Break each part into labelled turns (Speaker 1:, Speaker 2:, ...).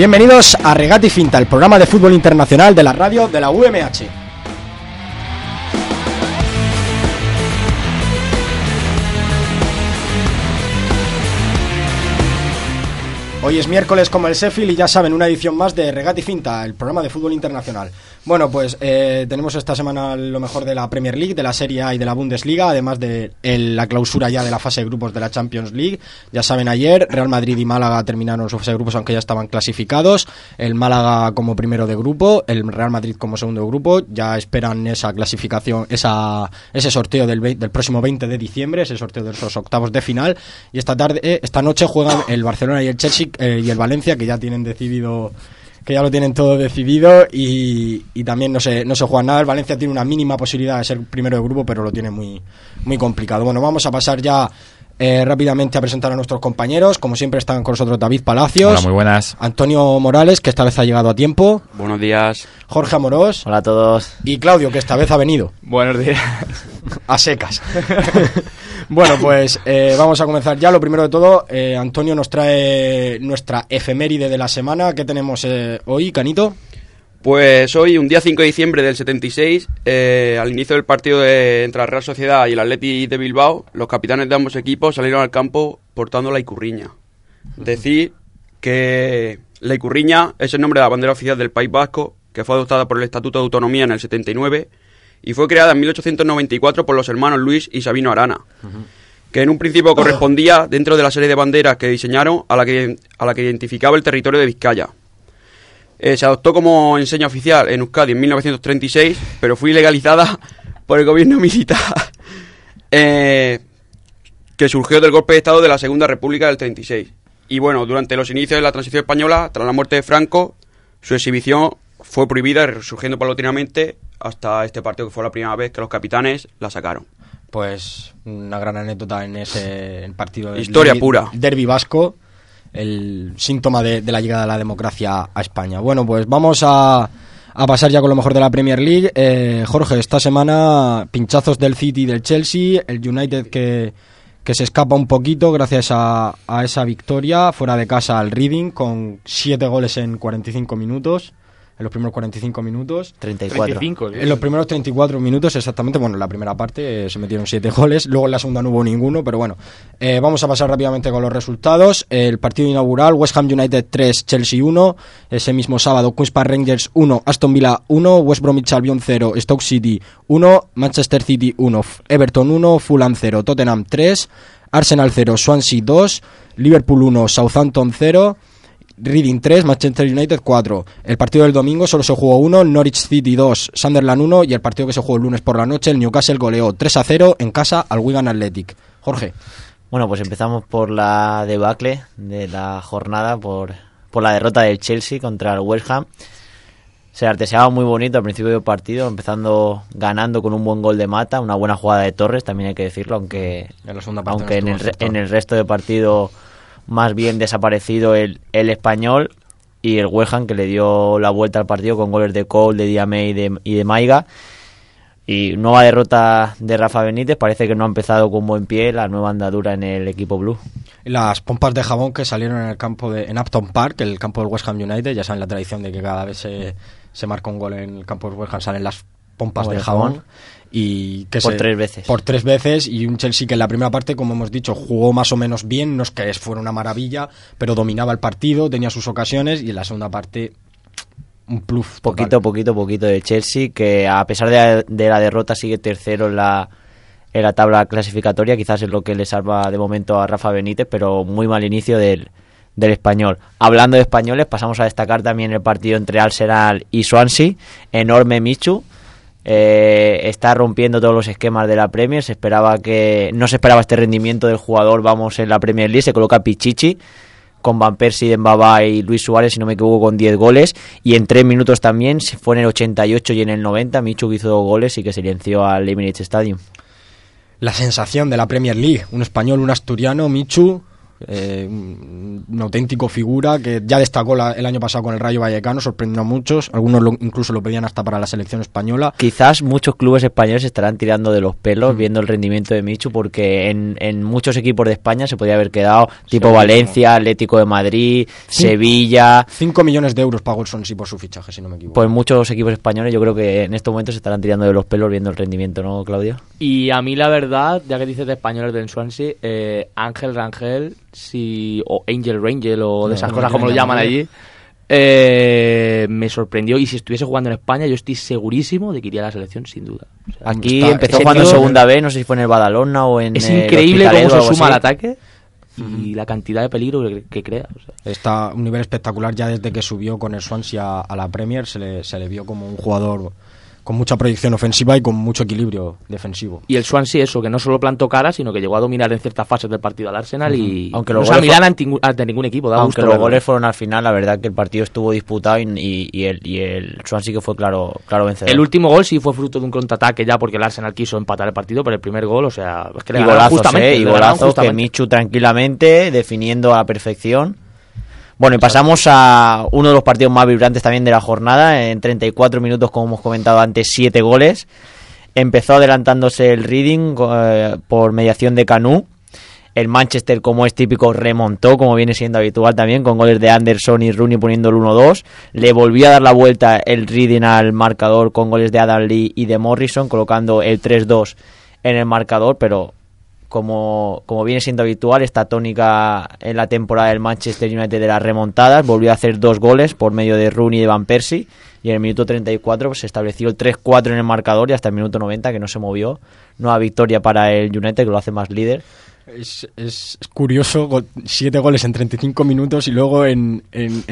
Speaker 1: Bienvenidos a Regate y Finta, el programa de fútbol internacional de la radio de la UMH. Hoy es miércoles como el Sheffield y ya saben, una edición más de Regate y Finta, el programa de fútbol internacional. Bueno, pues tenemos esta semana lo mejor de la Premier League, de la Serie A y de la Bundesliga, además de la clausura ya de la fase de grupos de la Champions League. Ya saben, ayer Real Madrid y Málaga terminaron su fase de grupos, aunque ya estaban clasificados. El Málaga como primero de grupo, el Real Madrid como segundo de grupo. Ya esperan esa clasificación, ese sorteo del próximo 20 de diciembre, ese sorteo de esos octavos de final. Y esta noche juegan el Barcelona y el Chelsea y el Valencia, que ya tienen decidido, que ya lo tienen todo decidido, y también no se juega nada. El Valencia tiene una mínima posibilidad de ser primero de grupo, pero lo tiene muy, muy complicado. Bueno, vamos a pasar ya rápidamente a presentar a nuestros compañeros. Como siempre están con nosotros David Palacios.
Speaker 2: Hola, muy buenas.
Speaker 1: Antonio Morales, que esta vez ha llegado a tiempo.
Speaker 3: Buenos días.
Speaker 1: Jorge Amorós.
Speaker 4: Hola a todos.
Speaker 1: Y Claudio, que esta vez ha venido.
Speaker 2: Buenos días.
Speaker 1: A secas. Bueno, pues vamos a comenzar ya. Lo primero de todo, Antonio nos trae nuestra efeméride de la semana. ¿Qué tenemos hoy, Canito?
Speaker 3: Pues hoy, un día 5 de diciembre del 76, al inicio del partido entre la Real Sociedad y el Athletic de Bilbao, los capitanes de ambos equipos salieron al campo portando la Ikurriña. Decir que la Ikurriña es el nombre de la bandera oficial del País Vasco, que fue adoptada por el Estatuto de Autonomía en el 79 y fue creada en 1894 por los hermanos Luis y Sabino Arana, que en un principio correspondía dentro de la serie de banderas que diseñaron a la que identificaba el territorio de Vizcaya. Se adoptó como enseña oficial en Euskadi en 1936, pero fue ilegalizada por el gobierno militar que surgió del golpe de Estado de la Segunda República del 36. Y bueno, durante los inicios de la transición española, tras la muerte de Franco, su exhibición fue prohibida, resurgiendo paulatinamente hasta este partido, que fue la primera vez que los capitanes la sacaron.
Speaker 1: Pues una gran anécdota en ese partido.
Speaker 3: Historia pura.
Speaker 1: Derbi vasco, el síntoma de la llegada de la democracia a España. Bueno, pues vamos a pasar ya con lo mejor de la Premier League. Jorge, esta semana pinchazos del City y del Chelsea, el United que se escapa un poquito gracias a esa victoria fuera de casa al Reading, con 7 goles en 45 minutos. En los primeros 45 minutos.
Speaker 4: 34.
Speaker 1: En los primeros 34 minutos, exactamente. Bueno, en la primera parte se metieron 7 goles. Luego en la segunda no hubo ninguno, pero bueno. Vamos a pasar rápidamente con los resultados. El partido inaugural, West Ham United 3, Chelsea 1. Ese mismo sábado, Queen's Park Rangers 1, Aston Villa 1, West Bromwich Albion 0, Stoke City 1, Manchester City 1, Everton 1, Fulham 0, Tottenham 3, Arsenal 0, Swansea 2, Liverpool 1, Southampton 0, Reading 3, Manchester United 4. El partido del domingo solo se jugó uno, Norwich City 2, Sunderland 1, y el partido que se jugó el lunes por la noche, el Newcastle goleó 3-0 en casa al Wigan Athletic. Jorge.
Speaker 4: Bueno, pues empezamos por la debacle de la jornada, por la derrota del Chelsea contra el West Ham. Se arteseaba muy bonito al principio del partido, empezando ganando con un buen gol de Mata, una buena jugada de Torres, también hay que decirlo, aunque en el resto del partido más bien desaparecido el español, y el West Ham, que le dio la vuelta al partido con goles de Cole, de Diamé y de Maiga. Y nueva derrota de Rafa Benítez, parece que no ha empezado con buen pie la nueva andadura en el equipo blue.
Speaker 1: Las pompas de jabón que salieron en el campo en Upton Park, el campo del West Ham United, ya saben la tradición de que cada vez se marca un gol en el campo del West Ham, salen las pompas de jabón. Y que
Speaker 4: por 3 veces.
Speaker 1: Por 3 veces, y un Chelsea que en la primera parte, como hemos dicho, jugó más o menos bien, no es que fuera una maravilla, pero dominaba el partido, tenía sus ocasiones, y en la segunda parte un plus total.
Speaker 4: Poquito de Chelsea, que a pesar de la derrota sigue tercero en la tabla clasificatoria, quizás es lo que le salva de momento a Rafa Benítez, pero muy mal inicio del español. Hablando de españoles, pasamos a destacar también el partido entre Arsenal y Swansea. Enorme Michu. Está rompiendo todos los esquemas de la Premier. No se esperaba este rendimiento del jugador, en la Premier League. Se coloca Pichichi con Van Persie, Dembaba y Luis Suárez, si no me equivoco, con 10 goles, y en 3 minutos también, fue en el 88 y en el 90 Michu, que hizo 2 goles y que silenció al Emirates Stadium.
Speaker 1: La sensación de la Premier League, un español, un asturiano, Michu, un auténtico figura que ya destacó el año pasado con el Rayo Vallecano, sorprendió a muchos, algunos incluso lo pedían hasta para la selección española.
Speaker 4: Quizás muchos clubes españoles estarán tirando de los pelos viendo el rendimiento de Michu, porque en muchos equipos de España se podría haber quedado, tipo
Speaker 1: sí,
Speaker 4: Valencia, Atlético de Madrid, Sevilla.
Speaker 1: 5 millones de euros pagó el Swansea por su fichaje, si no me equivoco.
Speaker 4: Pues muchos equipos españoles yo creo que en estos momentos se estarán tirando de los pelos viendo el rendimiento, ¿no, Claudio?
Speaker 2: Y a mí la verdad, ya que dices de españoles del Swansea, Ángel Rangel, o Angel Rangel, o de esas cosas como lo llaman allí, me sorprendió. Y si estuviese jugando en España, yo estoy segurísimo de que iría a la selección, sin duda. O sea,
Speaker 4: aquí empezó jugando en segunda B, no sé si fue en el Badalona o en
Speaker 2: es
Speaker 4: el
Speaker 2: increíble cómo se suma al
Speaker 4: así.
Speaker 2: ataque y la cantidad de peligro que crea. O sea.
Speaker 1: Está a un nivel espectacular ya desde que subió con el Swansea a la Premier, se le vio como un jugador con mucha proyección ofensiva y con mucho equilibrio defensivo.
Speaker 2: Y el Swansea eso, que no solo plantó cara, sino que llegó a dominar en ciertas fases del partido al Arsenal y
Speaker 4: aunque
Speaker 2: los Milán ante ningún equipo.
Speaker 4: Aunque los goles fueron al final, la verdad que el partido estuvo disputado y el Swansea que fue claro vencedor.
Speaker 2: El último gol sí fue fruto de un contraataque ya porque el Arsenal quiso empatar el partido, pero el primer gol, o sea, es que le ganaron justamente.
Speaker 4: Y golazos que Michu tranquilamente definiendo a la perfección. Bueno, y pasamos a uno de los partidos más vibrantes también de la jornada. En 34 minutos, como hemos comentado antes, 7 goles. Empezó adelantándose el Reading por mediación de Canú. El Manchester, como es típico, remontó, como viene siendo habitual también, con goles de Anderson y Rooney poniendo el 1-2. Le volvió a dar la vuelta el Reading al marcador con goles de Adam Lee y de Morrison, colocando el 3-2 en el marcador, pero como viene siendo habitual, esta tónica en la temporada del Manchester United de las remontadas, volvió a hacer 2 goles por medio de Rooney y de Van Persie, y en el minuto 34 pues, se estableció el 3-4 en el marcador y hasta el minuto 90 que no se movió. Nueva victoria para el United, que lo hace más líder.
Speaker 1: Es curioso, 7 goles en 35 minutos y luego en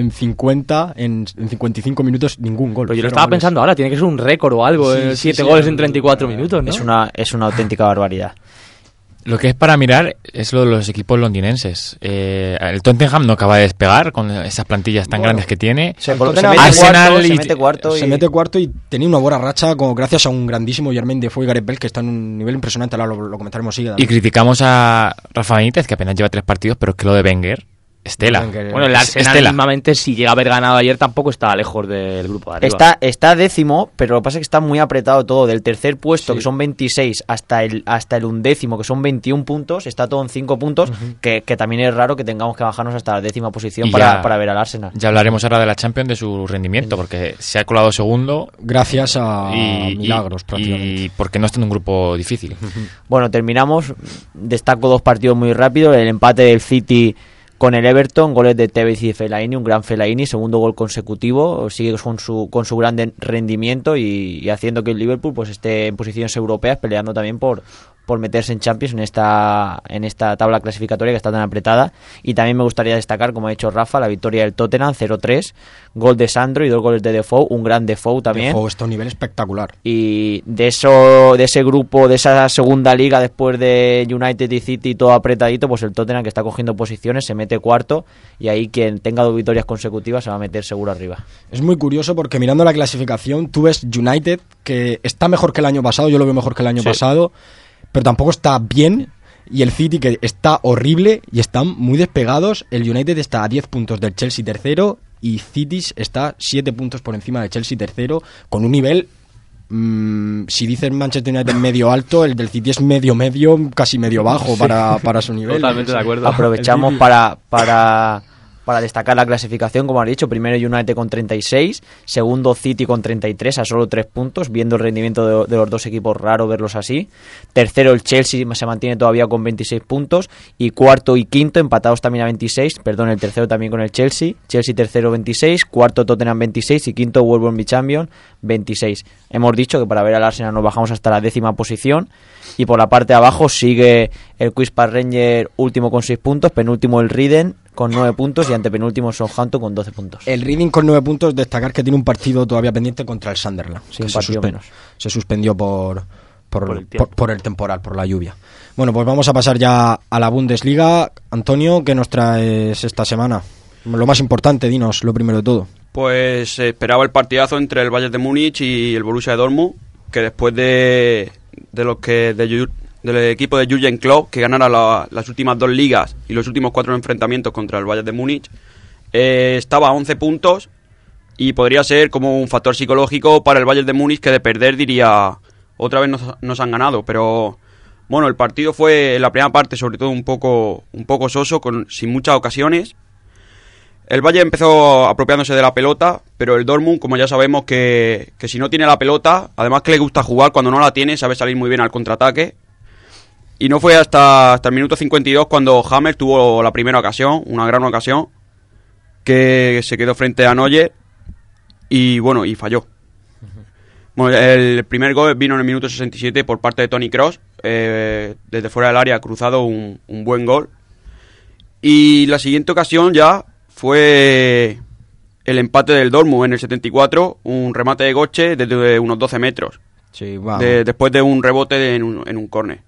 Speaker 1: 55 minutos ningún gol.
Speaker 2: Pero yo lo estaba pensando ahora, tiene que ser un récord o algo, 7 goles en 34 minutos, ¿no?
Speaker 4: Es una auténtica barbaridad.
Speaker 5: Lo que es para mirar es lo de los equipos londinenses. El Tottenham no acaba de despegar con esas plantillas tan grandes que tiene.
Speaker 4: Se mete cuarto
Speaker 1: y tenía una buena racha gracias a un grandísimo Jermaine Defoe y Gareth Bale que está en un nivel impresionante. Ahora lo comentaremos seguidamente.
Speaker 5: Y criticamos a Rafa Benítez, que apenas lleva 3 partidos, pero es que lo de Wenger, Estela.
Speaker 2: Bueno, el Arsenal mismamente, si llega a haber ganado ayer, tampoco está lejos del grupo de
Speaker 4: arriba. Está décimo, pero lo que pasa es que está muy apretado todo. Del tercer puesto, que son 26, hasta el 11º, que son 21 puntos, está todo en 5 puntos, que también es raro que tengamos que bajarnos hasta la 10ª posición para ver al Arsenal.
Speaker 5: Ya hablaremos ahora de la Champions, de su rendimiento, porque se ha colado segundo.
Speaker 1: Gracias a milagros, prácticamente.
Speaker 5: Y porque no está en un grupo difícil.
Speaker 4: Bueno, terminamos. Destaco 2 partidos muy rápidos. El empate del City con el Everton, goles de Tevez y de Fellaini, un gran Fellaini, segundo gol consecutivo, sigue con su gran rendimiento y haciendo que el Liverpool pues esté en posiciones europeas, peleando también por meterse en Champions en esta tabla clasificatoria que está tan apretada. Y también me gustaría destacar, como ha dicho Rafa, la victoria del Tottenham 0-3, gol de Sandro y 2 goles de Defoe, un gran Defoe también.
Speaker 1: Defoe está a un nivel espectacular.
Speaker 4: Y de ese grupo, de esa segunda liga, después de United y City todo apretadito, pues el Tottenham, que está cogiendo posiciones, se mete cuarto, y ahí quien tenga 2 victorias consecutivas se va a meter seguro arriba.
Speaker 1: Es muy curioso porque mirando la clasificación tú ves United, que está mejor que el año pasado, yo lo veo mejor que el año pasado, pero tampoco está bien, y el City, que está horrible y están muy despegados. El United está a 10 puntos del Chelsea tercero y City está 7 puntos por encima de Chelsea tercero, con un nivel, si dices Manchester United medio alto, el del City es medio, casi medio bajo para su nivel.
Speaker 2: Totalmente de acuerdo.
Speaker 4: Aprovechamos para destacar la clasificación, como has dicho. Primero United con 36, segundo City con 33, a solo 3 puntos, viendo el rendimiento de los dos equipos, raro verlos así. Tercero el Chelsea se mantiene todavía con 26 puntos, y cuarto y quinto empatados también a 26, el tercero también con el Chelsea tercero 26, cuarto Tottenham 26 y quinto Wolverhampton Champion 26. Hemos dicho que para ver al Arsenal nos bajamos hasta la 10ª posición. Y por la parte de abajo sigue el Queen's Park Rangers último con 6 puntos, penúltimo el Reading con 9 puntos y antepenúltimo el Southampton con 12 puntos.
Speaker 1: El Reading con 9 puntos, destacar que tiene un partido todavía pendiente contra el Sunderland.
Speaker 4: Sí, un partido menos.
Speaker 1: Se suspendió por el temporal, por la lluvia. Bueno, pues vamos a pasar ya a la Bundesliga. Antonio, ¿qué nos traes esta semana? Lo más importante, dinos lo primero de todo.
Speaker 3: Pues se esperaba el partidazo entre el Bayern de Múnich y el Borussia Dortmund, que después de del equipo de Jürgen Klopp, que ganara las últimas 2 ligas y los últimos 4 enfrentamientos contra el Bayern de Múnich. Estaba a 11 puntos y podría ser como un factor psicológico para el Bayern de Múnich, que de perder diría, otra vez nos han ganado. Pero bueno, el partido fue en la primera parte sobre todo un poco soso, sin muchas ocasiones. El Bayern empezó apropiándose de la pelota, pero el Dortmund, como ya sabemos, que si no tiene la pelota, además que le gusta jugar, cuando no la tiene sabe salir muy bien al contraataque. Y no fue hasta el minuto 52 cuando Hammers tuvo la primera ocasión, una gran ocasión, que se quedó frente a Neuer y falló. Bueno, el primer gol vino en el minuto 67 por parte de Toni Kroos, desde fuera del área, cruzado, un buen gol. Y la siguiente ocasión ya fue el empate del Dortmund en el 74, un remate de Götze desde unos 12 metros,
Speaker 1: sí, wow.
Speaker 3: Después de un rebote en un córner.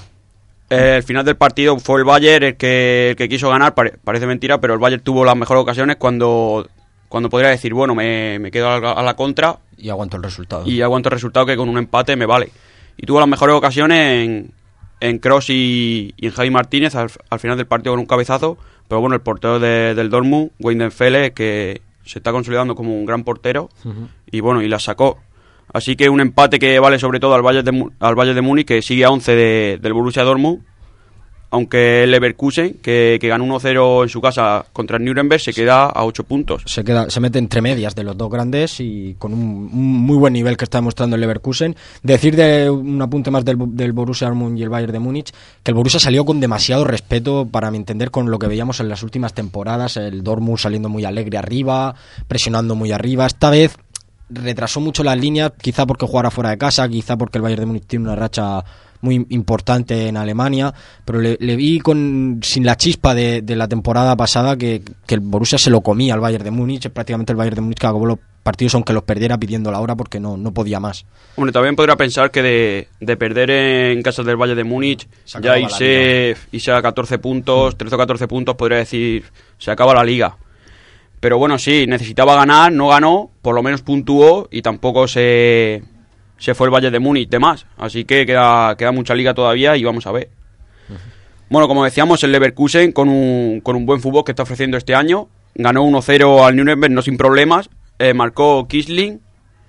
Speaker 3: El final del partido fue el Bayern el que quiso ganar, parece mentira, pero el Bayern tuvo las mejores ocasiones cuando podría decir, bueno, me quedo a la contra
Speaker 1: y aguanto el resultado.
Speaker 3: Y aguanto el resultado, que con un empate me vale. Y tuvo las mejores ocasiones en Kroos y en Javi Martínez al final del partido con un cabezazo. Pero bueno, el portero del Dortmund, Weidenfeller, que se está consolidando como un gran portero, y la sacó. Así que un empate que vale sobre todo al Bayern de Múnich, que sigue a 11 del Borussia Dortmund, aunque el Leverkusen, que ganó 1-0 en su casa contra el Nuremberg, se queda a 8 puntos.
Speaker 1: Se mete entre medias de los dos grandes y con un muy buen nivel que está demostrando el Leverkusen. Decir de un apunte más del Borussia Dortmund y el Bayern de Múnich, que el Borussia salió con demasiado respeto, para mi entender, con lo que veíamos en las últimas temporadas. El Dortmund saliendo muy alegre arriba, presionando muy arriba. Esta vez retrasó mucho las líneas, quizá porque jugara fuera de casa, quizá porque el Bayern de Múnich tiene una racha muy importante en Alemania, pero le vi sin la chispa de la temporada pasada, que el Borussia se lo comía al Bayern de Múnich. Prácticamente el Bayern de Múnich que acabó los partidos, aunque los perdiera, pidiendo la hora porque no podía más.
Speaker 3: Hombre, también podría pensar que de perder en casa del Bayern de Múnich, ya irse a 14 puntos, 13 o 14 puntos, podría decir, se acaba la liga. Pero bueno, sí, necesitaba ganar, no ganó, por lo menos puntuó y tampoco se fue el Bayern de Múnich de más. Así que queda mucha liga todavía y vamos a ver. Bueno, como decíamos, el Leverkusen con un buen fútbol que está ofreciendo este año. Ganó 1-0 al Nuremberg, no sin problemas. Marcó Kiesling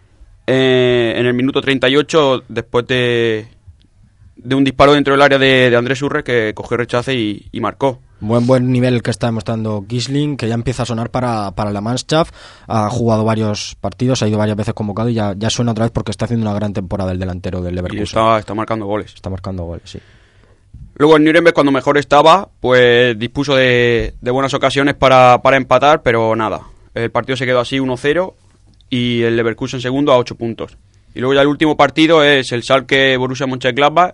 Speaker 3: en el minuto 38 después de un disparo dentro del área de Andrés Urre, que cogió rechace y marcó.
Speaker 1: Buen nivel que está demostrando Kiesling, que ya empieza a sonar para la Mannschaft. Ha jugado varios partidos, ha ido varias veces convocado y ya suena otra vez porque está haciendo una gran temporada el delantero del Leverkusen.
Speaker 3: Y está marcando goles.
Speaker 1: Está marcando goles, sí.
Speaker 3: Luego el Nuremberg, cuando mejor estaba, pues dispuso de buenas ocasiones para empatar, pero nada. El partido se quedó así 1-0 y el Leverkusen segundo a 8 puntos. Y luego ya el último partido es el Schalke Borussia Mönchengladbach,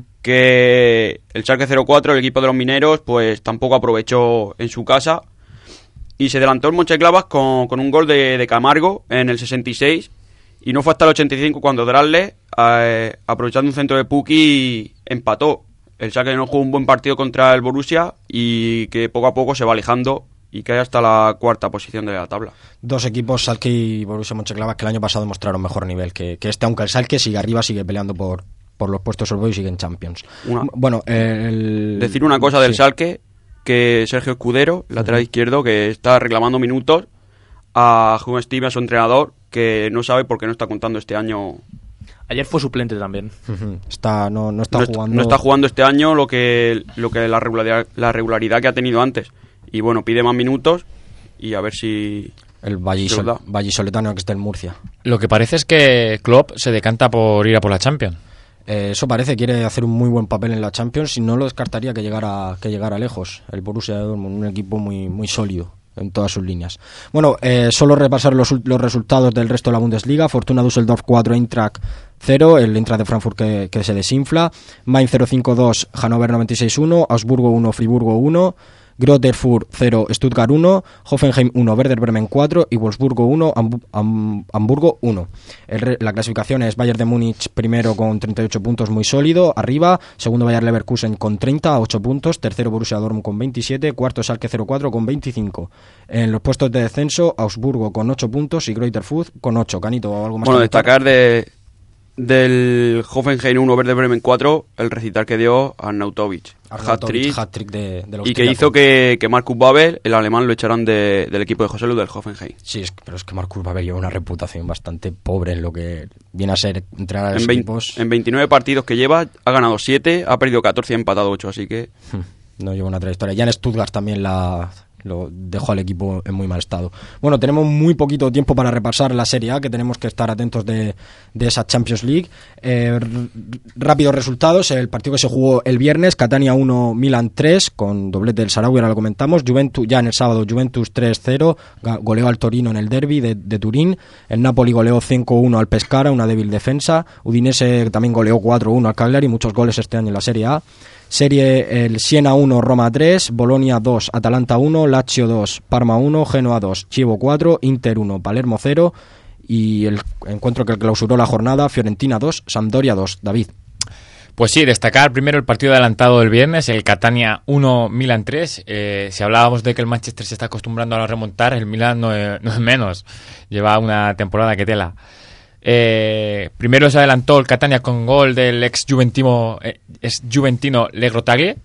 Speaker 3: que el Schalke 0-4, el equipo de los mineros, pues tampoco aprovechó en su casa. Y se adelantó el Mönchengladbach con un gol de Camargo en el 66. Y no fue hasta el 85 cuando Drasle, aprovechando un centro de Pukki, empató. El Schalke no jugó un buen partido contra el Borussia y que poco a poco se va alejando y cae hasta la cuarta posición de la tabla.
Speaker 1: Dos equipos, Schalke y Borussia Mönchengladbach, que el año pasado mostraron mejor nivel que este, aunque el Schalke sigue arriba, sigue peleando por los puestos europeos y sigue en Champions.
Speaker 3: Decir una cosa del Schalke, que Sergio Escudero, lateral izquierdo, que está reclamando minutos a Hugo Steve, a su entrenador, que no sabe por qué no está contando este año.
Speaker 2: Ayer fue suplente también.
Speaker 1: No está jugando.
Speaker 3: No está jugando este año lo que la regularidad que ha tenido antes. Y bueno, pide más minutos y a ver si...
Speaker 1: El vallisoletano que está en Murcia.
Speaker 5: Lo que parece es que Klopp se decanta por ir a por la Champions.
Speaker 1: Eso parece, quiere hacer un muy buen papel en la Champions y no lo descartaría que llegara lejos. El Borussia Dortmund, un equipo muy, muy sólido en todas sus líneas. Bueno, solo repasar los resultados del resto de la Bundesliga. Fortuna Düsseldorf 4, Eintracht 0, el Eintracht de Frankfurt que se desinfla. Mainz 0-5-2, Hannover 96-1, Augsburgo 1, Friburgo 1, Greuther Fürth 0, Stuttgart 1, Hoffenheim 1, Werder Bremen 4 y Wolfsburgo 1, Hamburgo 1. La clasificación es Bayern de Múnich primero con 38 puntos, muy sólido, arriba. Segundo Bayer Leverkusen con 30, a 8 puntos. Tercero Borussia Dortmund con 27. Cuarto Schalke 04 con 25. En los puestos de descenso, Augsburgo con 8 puntos y Greuther Fürth con 8. Canito, ¿algo más?
Speaker 3: Bueno, destacar de Del Hoffenheim 1, Werder Bremen 4, el recital que dio Arnautovic.
Speaker 1: Hat-trick de los
Speaker 3: y que hizo que Marcus Babel, el alemán, lo echaran del equipo de José Lu del Hoffenheim.
Speaker 1: Sí, pero es que Marcus Babel lleva una reputación bastante pobre en lo que viene a ser entrenar a los equipos.
Speaker 3: En 29 partidos que lleva, ha ganado 7, ha perdido 14 y ha empatado 8, así que...
Speaker 1: No lleva una trayectoria. Ya en Stuttgart también lo dejó al equipo en muy mal estado. Bueno, tenemos muy poquito tiempo para repasar la Serie A, que tenemos que estar atentos de esa Champions League. Rápidos resultados: el partido que se jugó el viernes, Catania 1, Milan 3, con doblete del Sarawi, ahora lo comentamos. Juventus, ya en el sábado, Juventus 3-0, goleó al Torino en el derbi de Turín. El Napoli goleó 5-1 al Pescara, una débil defensa. Udinese también goleó 4-1 al Cagliari, muchos goles este año en la Serie A. El Siena 1, Roma 3, Bolonia 2, Atalanta 1, Lazio 2, Parma 1, Genoa 2, Chievo 4, Inter 1, Palermo 0 y el encuentro que clausuró la jornada, Fiorentina 2, Sampdoria 2. David.
Speaker 5: Pues sí, destacar primero el partido adelantado del viernes, el Catania 1, Milan 3. Si hablábamos de que el Manchester se está acostumbrando a remontar, el Milan no es menos. Lleva una temporada que tela. Primero se adelantó el Catania con gol del ex juventino Legrotaglie.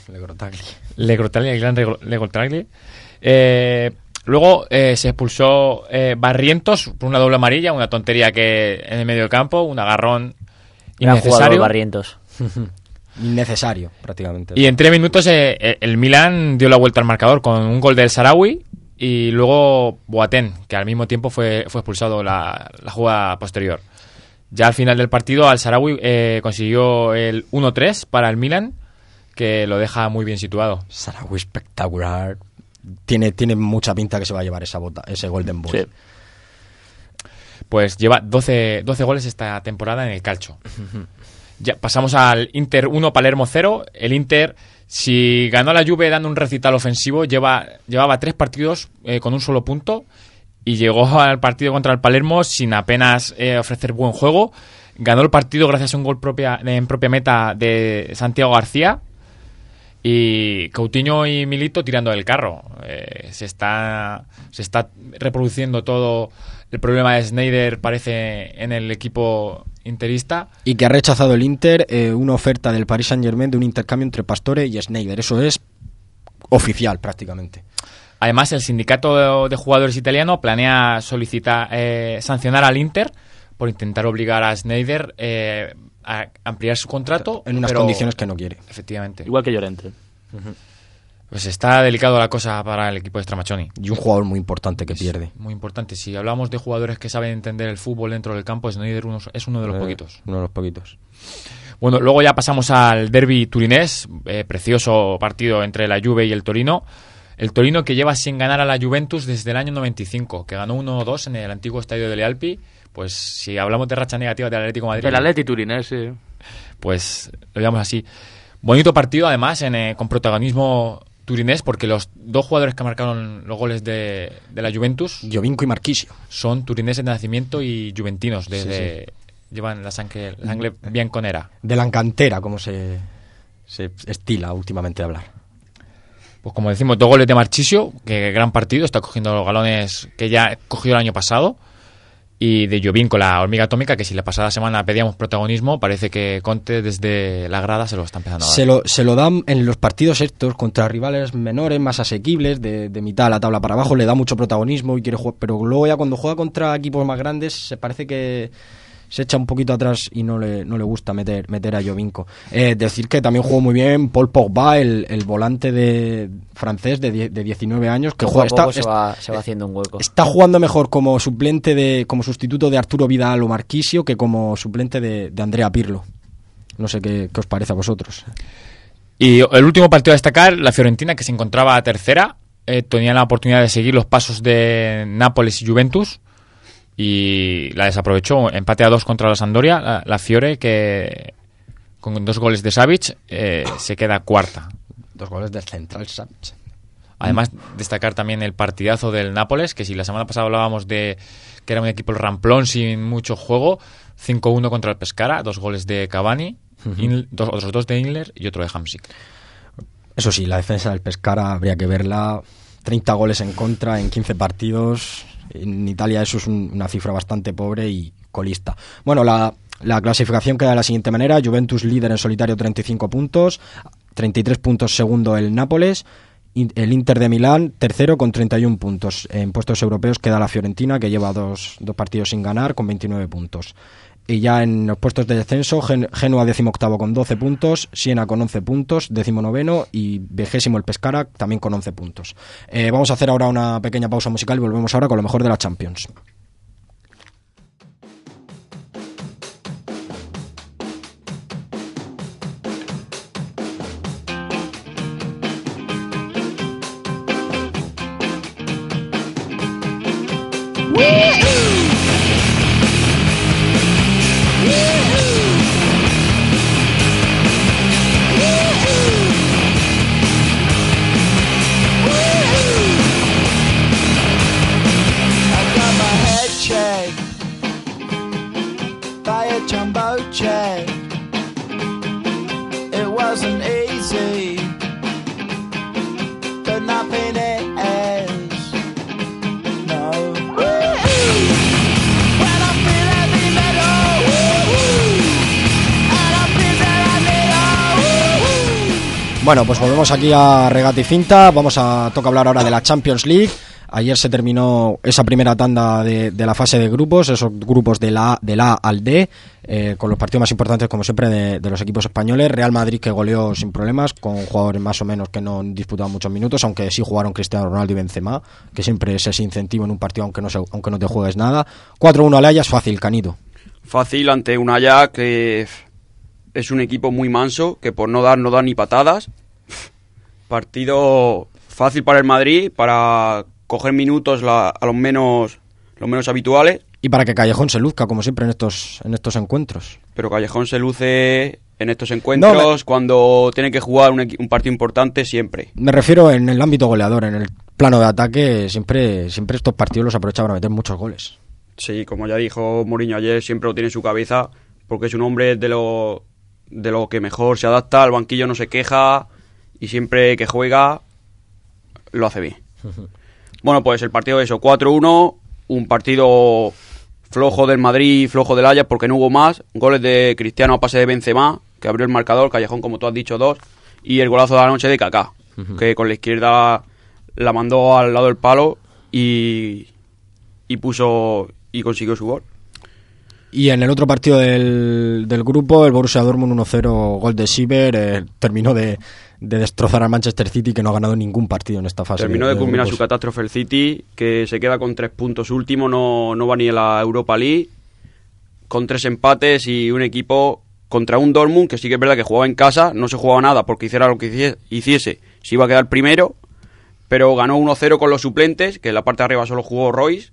Speaker 5: El gran Legrotaglie. Luego se expulsó Barrientos por una doble amarilla, una tontería que en el medio del campo, un agarrón innecesario.
Speaker 4: Barrientos.
Speaker 1: Innecesario, prácticamente.
Speaker 5: Y en 3 minutos el Milan dio la vuelta al marcador con un gol del Sarawi. Y luego Boateng, que al mismo tiempo fue expulsado la jugada posterior. Ya al final del partido, Al Sarawi consiguió el 1-3 para el Milan, que lo deja muy bien situado.
Speaker 1: Sarawi espectacular. Tiene mucha pinta que se va a llevar ese Golden Boy.
Speaker 2: Sí.
Speaker 5: Pues lleva 12 goles esta temporada en el calcio. Ya pasamos al Inter 1, Palermo 0. El Inter, si ganó la Juve dando un recital ofensivo, llevaba 3 partidos con un solo punto y llegó al partido contra el Palermo sin apenas ofrecer buen juego. Ganó el partido gracias a un gol en propia meta de Santiago García y Coutinho y Milito tirando del carro. Se está reproduciendo todo el problema de Sneijder, parece, en el equipo interista.
Speaker 1: Y que ha rechazado el Inter una oferta del Paris Saint-Germain de un intercambio entre Pastore y Sneijder. Eso es oficial prácticamente.
Speaker 5: Además, el sindicato de jugadores italiano planea sancionar al Inter por intentar obligar a Sneijder a ampliar su contrato.
Speaker 1: En unas condiciones que no quiere.
Speaker 5: Efectivamente.
Speaker 2: Igual que Llorente.
Speaker 5: Pues está delicado la cosa para el equipo de Stramaccioni.
Speaker 1: Y un jugador muy importante que pierde.
Speaker 5: Muy importante. Si hablamos de jugadores que saben entender el fútbol dentro del campo, Sneijder es uno de los poquitos.
Speaker 1: Uno de los poquitos.
Speaker 5: Bueno, luego ya pasamos al derbi turinés. Precioso partido entre la Juve y el Torino. El Torino, que lleva sin ganar a la Juventus desde el año 95, que ganó 1-2 en el antiguo estadio de Lealpi. Pues si hablamos de racha negativa del Atlético de Madrid...
Speaker 2: El Atleti turinés, sí.
Speaker 5: Pues lo llamamos así. Bonito partido, además, con protagonismo turinés, porque los 2 jugadores que marcaron los goles de la Juventus...
Speaker 1: Giovinco y Marchisio.
Speaker 5: Son turineses de nacimiento y juventinos. Sí. Llevan la sangre bianconera.
Speaker 1: De la cantera, como se estila últimamente hablar.
Speaker 5: Pues como decimos, 2 goles de Marchisio, que gran partido, está cogiendo los galones que ya cogió el año pasado. Y de Giovinco, la hormiga atómica, que si la pasada semana pedíamos protagonismo, parece que Conte desde la grada se lo está empezando a dar.
Speaker 1: Se lo dan en los partidos estos contra rivales menores, más asequibles, de mitad de la tabla para abajo, le da mucho protagonismo y quiere jugar, pero luego ya cuando juega contra equipos más grandes se parece que se echa un poquito atrás y no le gusta meter a Giovinco. Decir que también jugó muy bien Paul Pogba, el volante francés de 19 años, que
Speaker 4: se va haciendo un hueco.
Speaker 1: Está jugando mejor como como sustituto de Arturo Vidal o Marchisio que como suplente de Andrea Pirlo. No sé qué os parece a vosotros.
Speaker 5: Y el último partido a destacar, la Fiorentina, que se encontraba tercera, tenía la oportunidad de seguir los pasos de Nápoles y Juventus, y la desaprovechó. Empate a 2 contra la Sampdoria. La Fiore, que con 2 goles de Savic se queda cuarta.
Speaker 1: 2 goles del central Savic.
Speaker 5: Además, destacar también el partidazo del Nápoles, que si la semana pasada hablábamos de que era un equipo el ramplón sin mucho juego, 5-1 contra el Pescara, 2 goles de Cavani, otros 2 de Inler y otro de Hamsik.
Speaker 1: Eso sí, la defensa del Pescara habría que verla. 30 goles en contra en 15 partidos. En Italia eso es una cifra bastante pobre y colista. Bueno, la La clasificación queda de la siguiente manera: Juventus líder en solitario 35 puntos, 33 puntos segundo el Nápoles, el Inter de Milán tercero con 31 puntos. En puestos europeos queda la Fiorentina, que lleva dos partidos sin ganar, con 29 puntos. Y ya en los puestos de descenso, Genoa 18º con 12 puntos, Siena con 11 puntos, 19º y 20º el Pescara también con 11 puntos. Vamos a hacer ahora una pequeña pausa musical y volvemos ahora con lo mejor de la Champions. Bueno, pues volvemos aquí a Regate y Finta. Toca hablar ahora de la Champions League. Ayer se terminó esa primera tanda de la fase de grupos, esos grupos de la A al D, con los partidos más importantes, como siempre, de los equipos españoles. Real Madrid, que goleó sin problemas, con jugadores más o menos que no han disputado muchos minutos, aunque sí jugaron Cristiano Ronaldo y Benzema, que siempre es ese incentivo en un partido, aunque no te juegues nada. 4-1 al Ajax, fácil, Canido.
Speaker 3: Fácil ante un Ajax que es un equipo muy manso, que por no da ni patadas. Partido fácil para el Madrid, para coger minutos a los menos habituales.
Speaker 1: Y para que Callejón se luzca, como siempre, en estos encuentros.
Speaker 3: Pero Callejón se luce en estos encuentros cuando tiene que jugar un partido importante, siempre.
Speaker 1: Me refiero en el ámbito goleador, en el plano de ataque, siempre estos partidos los aprovecha para meter muchos goles.
Speaker 3: Sí, como ya dijo Mourinho ayer, siempre lo tiene en su cabeza, porque es un hombre de lo que mejor se adapta, al banquillo no se queja, y siempre que juega lo hace bien. Bueno, pues el partido de eso, 4-1, un partido flojo del Madrid, flojo del Ajax, porque no hubo más. Goles de Cristiano a pase de Benzema, que abrió el marcador, Callejón, como tú has dicho, 2, y el golazo de la noche de Kaká, que con la izquierda la mandó al lado del palo y consiguió su gol.
Speaker 1: Y en el otro partido del grupo, el Borussia Dortmund 1-0, gol de Sieber, terminó de destrozar al Manchester City, que no ha ganado ningún partido en esta fase.
Speaker 3: Terminó de culminar su catástrofe el City, que se queda con 3 puntos último, no va ni a la Europa League, con 3 empates y un equipo contra un Dortmund, que sí que es verdad que jugaba en casa, no se jugaba nada porque hiciera lo que hiciese, se iba a quedar primero, pero ganó 1-0 con los suplentes, que en la parte de arriba solo jugó Royce.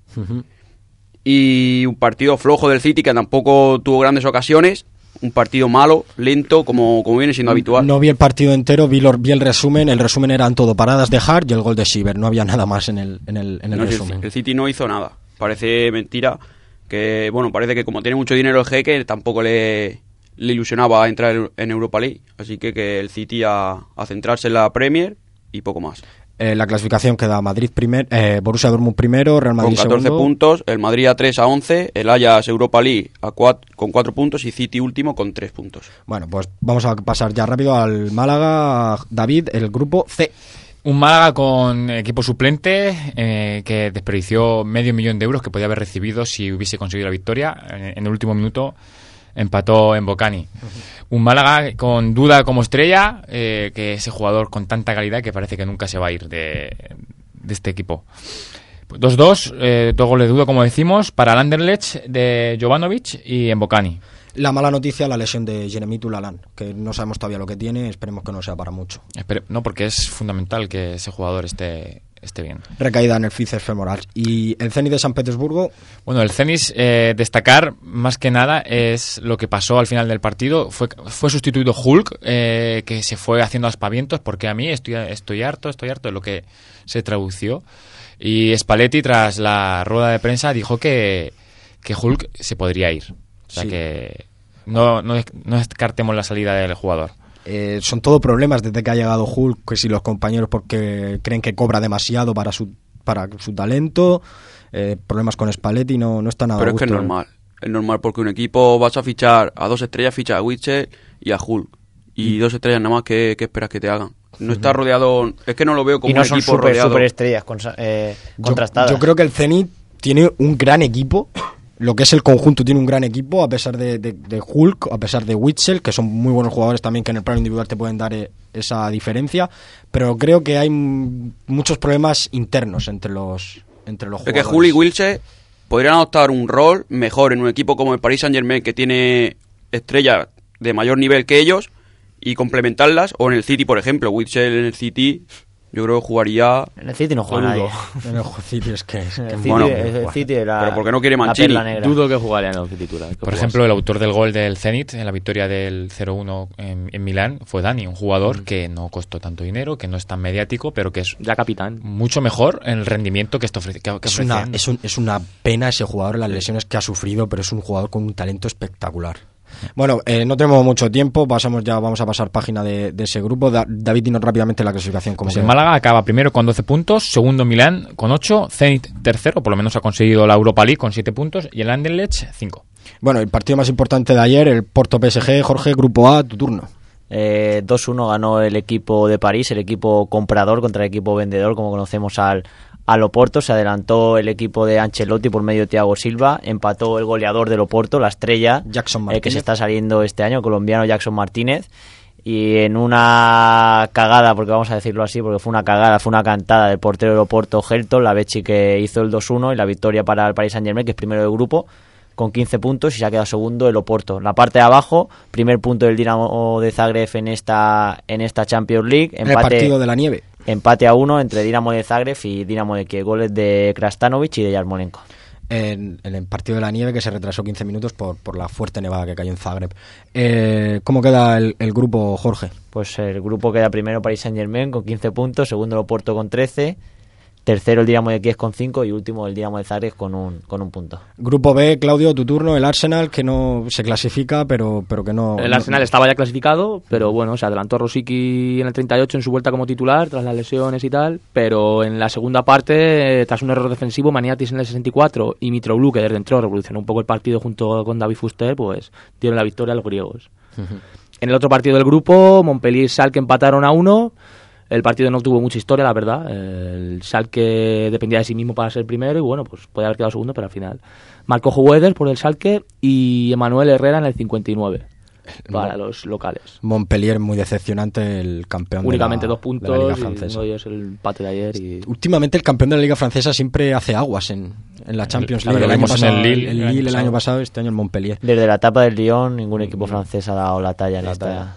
Speaker 3: Y un partido flojo del City, que tampoco tuvo grandes ocasiones. Un partido malo, lento, como viene siendo habitual.
Speaker 1: No vi el partido entero, vi el resumen. El resumen eran todo paradas de Hart y el gol de Sieber. No había nada más en el resumen.
Speaker 3: El City no hizo nada. Parece mentira. Que bueno, parece que como tiene mucho dinero el jeque, tampoco le ilusionaba entrar en Europa League. Así que el City a centrarse en la Premier y poco más.
Speaker 1: La clasificación queda Madrid Borussia Dortmund primero, Real Madrid
Speaker 3: con 14
Speaker 1: segundo.
Speaker 3: puntos, el Madrid a 3 a 11, el Ajax Europa League con 4 puntos y City último con 3 puntos.
Speaker 1: Bueno, pues vamos a pasar ya rápido al Málaga, David, el grupo C.
Speaker 5: Un Málaga con equipo suplente que desperdició $500,000 que podía haber recibido si hubiese conseguido la victoria. En el último minuto empató en Bocani. Un Málaga con Duda como estrella, que ese jugador con tanta calidad que parece que nunca se va a ir de este equipo. 2-2, 2 goles de Duda, como decimos, para el Anderlecht de Jovanovic y en Bocani.
Speaker 1: La mala noticia, la lesión de Jeremy Tulalán, que no sabemos todavía lo que tiene, esperemos que no sea para mucho.
Speaker 5: No, porque es fundamental que ese jugador esté bien.
Speaker 1: Recaída en el bíceps femoral. ¿Y el Zenit de San Petersburgo?
Speaker 5: Bueno, el Zenit, destacar más que nada es lo que pasó al final del partido. Fue sustituido Hulk, que se fue haciendo aspavientos, porque a mí estoy harto de lo que se tradució. Y Spalletti, tras la rueda de prensa, dijo que Hulk se podría ir. O sea, sí, que no descartemos la salida del jugador.
Speaker 1: Son todo problemas desde que ha llegado Hulk, que si los compañeros porque creen que cobra demasiado para su talento, problemas con Spalletti, no está nada.
Speaker 3: Pero es que es normal. Es normal porque un equipo vas a fichar a 2 estrellas, ficha a Witsel y a Hulk. Y 2 estrellas nada más, ¿qué esperas que te hagan? No está rodeado... Es que no lo veo como
Speaker 4: y no
Speaker 3: un
Speaker 4: son
Speaker 3: equipo rodeado.
Speaker 4: super estrellas contrastadas.
Speaker 1: Yo creo que el Zenit tiene un gran equipo. Lo que es el conjunto tiene un gran equipo, a pesar de Hulk, a pesar de Witsel, que son muy buenos jugadores también, que en el plano individual te pueden dar esa diferencia. Pero creo que hay muchos problemas internos entre los jugadores.
Speaker 3: Es que Hulk y Wilse podrían adoptar un rol mejor en un equipo como el Paris Saint-Germain, que tiene estrellas de mayor nivel que ellos, y complementarlas, o en el City, por ejemplo. Witsel en el City, yo creo que jugaría...
Speaker 4: En el City no juega nadie.
Speaker 1: En el City es que...
Speaker 4: el City era
Speaker 3: pero ¿por qué no quiere
Speaker 4: la
Speaker 3: Mancini?
Speaker 4: perla negra.
Speaker 2: Dudo que jugaría en el titular.
Speaker 5: Por ejemplo, el autor del gol del Zenit en la victoria del 0-1 en Milán fue Dani, un jugador que no costó tanto dinero, que no es tan mediático, pero que es
Speaker 2: ya capitán.
Speaker 5: Mucho mejor en el rendimiento que
Speaker 1: es una pena ese jugador, las lesiones que ha sufrido, pero es un jugador con un talento espectacular. Bueno, no tenemos mucho tiempo, vamos a pasar página de ese grupo. David, dinos rápidamente la clasificación.
Speaker 5: Pues el Málaga acaba primero con 12 puntos, segundo Milán con 8, Zenit tercero, por lo menos ha conseguido la Europa League con 7 puntos, y el Anderlecht 5.
Speaker 1: Bueno, el partido más importante de ayer, el Porto PSG. Jorge, grupo A, tu turno.
Speaker 4: 2-1 ganó el equipo de París, el equipo comprador contra el equipo vendedor, como conocemos al Oporto. Se adelantó el equipo de Ancelotti por medio de Thiago Silva, empató el goleador del Oporto, la estrella,
Speaker 1: Jackson Martínez,
Speaker 4: que se está saliendo este año, el colombiano Jackson Martínez, y en una cagada, porque vamos a decirlo así, porque fue una cagada, fue una cantada del portero del Oporto, Helton, la Becci, que hizo el 2-1 y la victoria para el Paris Saint-Germain, que es primero del grupo con 15 puntos, y se ha quedado segundo el Oporto. La parte de abajo, primer punto del Dinamo de Zagreb en esta Champions League.
Speaker 1: En el partido de la nieve.
Speaker 4: Empate a 1 entre Dinamo de Zagreb y Dinamo de Kiev. Goles de Krastanovic y de Yarmolenko.
Speaker 1: En el partido de la nieve, que se retrasó 15 minutos por la fuerte nevada que cayó en Zagreb. ¿Cómo queda el grupo, Jorge?
Speaker 4: Pues el grupo queda primero Paris Saint-Germain con 15 puntos, segundo el Oporto con 13, tercero el Dinamo de Kiev con 5 y último el Dinamo de Zagreb con un punto.
Speaker 1: Grupo B, Claudio, tu turno, el Arsenal, que no se clasifica, pero que no...
Speaker 2: El Arsenal estaba ya clasificado, pero bueno, se adelantó Rosicky en el 38 en su vuelta como titular, tras las lesiones y tal, pero en la segunda parte, tras un error defensivo, Maniatis en el 64 y Mitroglou, que desde entró revolucionó un poco el partido junto con David Fuster, pues dieron la victoria a los griegos. En el otro partido del grupo, Montpellier y Schalke empataron a 1. El partido no tuvo mucha historia, la verdad. El Schalke dependía de sí mismo para ser primero y bueno, pues podía haber quedado segundo, pero al final marcó Hueder por el Schalke y Emanuel Herrera en el 59 para los locales.
Speaker 1: Montpellier muy decepcionante, el campeón
Speaker 2: únicamente
Speaker 1: de
Speaker 2: 2 puntos
Speaker 1: de la Liga
Speaker 2: y
Speaker 1: francesa.
Speaker 2: uno de ellos el empate de ayer. Y...
Speaker 1: Últimamente el campeón de la Liga francesa siempre hace aguas en la Champions League.
Speaker 5: El año pasado, el Lille
Speaker 1: el año pasado, este año el Montpellier.
Speaker 4: Desde la etapa del Lyon, ningún equipo francés ha dado la talla en esta...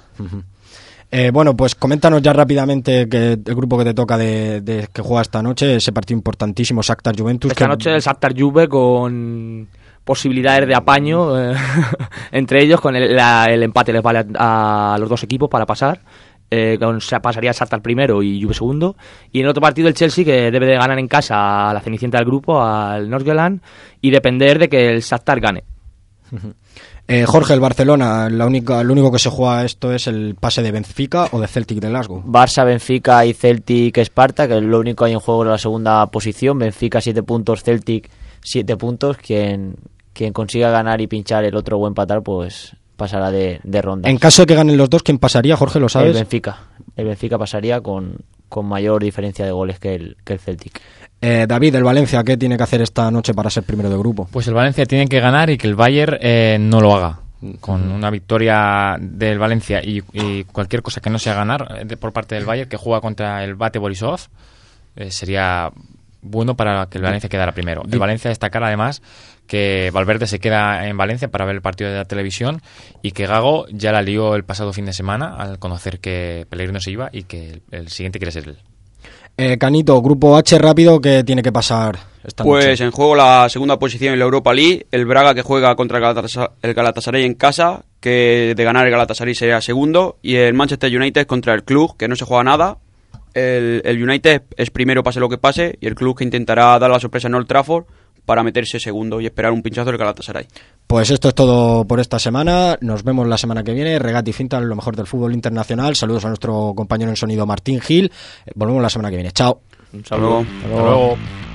Speaker 1: Bueno, pues coméntanos ya rápidamente que el grupo que te toca de que juega esta noche, ese partido importantísimo, Shakhtar Juventus.
Speaker 2: Esta noche el Shakhtar Juve con posibilidades de apaño entre ellos, con el empate les vale a los dos equipos para pasar. Pasaría el Shakhtar primero y Juve segundo. Y en el otro partido el Chelsea, que debe de ganar en casa a la cenicienta del grupo, al Nordsjælland, y depender de que el Shakhtar gane.
Speaker 1: Jorge, el Barcelona, lo único que se juega esto es el pase de Benfica o de Celtic de Glasgow.
Speaker 4: Barça, Benfica y Celtic Esparta, que es lo único que hay en juego en la segunda posición. Benfica 7 puntos, Celtic 7 puntos. Quien consiga ganar y pinchar el otro o empatar, pues pasará de ronda.
Speaker 1: En caso de que ganen los dos, ¿quién pasaría, Jorge? ¿Lo sabes?
Speaker 4: El Benfica pasaría con mayor diferencia de goles que el Celtic.
Speaker 1: David, el Valencia, ¿qué tiene que hacer esta noche para ser primero de grupo?
Speaker 5: Pues el Valencia tiene que ganar y que el Bayern no lo haga. Con una victoria del Valencia y cualquier cosa que no sea ganar por parte del Bayern, que juega contra el Bate Borisov, sería bueno para que el Valencia quedara primero. El Valencia destacar además que Valverde se queda en Valencia para ver el partido de la televisión y que Gago ya la lió el pasado fin de semana al conocer que Pellegrino se iba y que el siguiente quiere ser él.
Speaker 1: Canito, grupo H rápido, ¿qué tiene que pasar esta noche?
Speaker 3: Pues en juego la segunda posición en la Europa League, el Braga, que juega contra el Galatasaray en casa, que de ganar el Galatasaray sería segundo, y el Manchester United contra el Club, que no se juega nada. El United es primero pase lo que pase, y el Club que intentará dar la sorpresa en Old Trafford para meterse segundo y esperar un pinchazo del Galatasaray.
Speaker 1: Pues esto es todo por esta semana. Nos vemos la semana que viene. Regati Finta, lo mejor del fútbol internacional. Saludos a nuestro compañero en sonido Martín Gil. Volvemos la semana que viene. Chao.
Speaker 2: Un saludo.
Speaker 3: Hasta luego.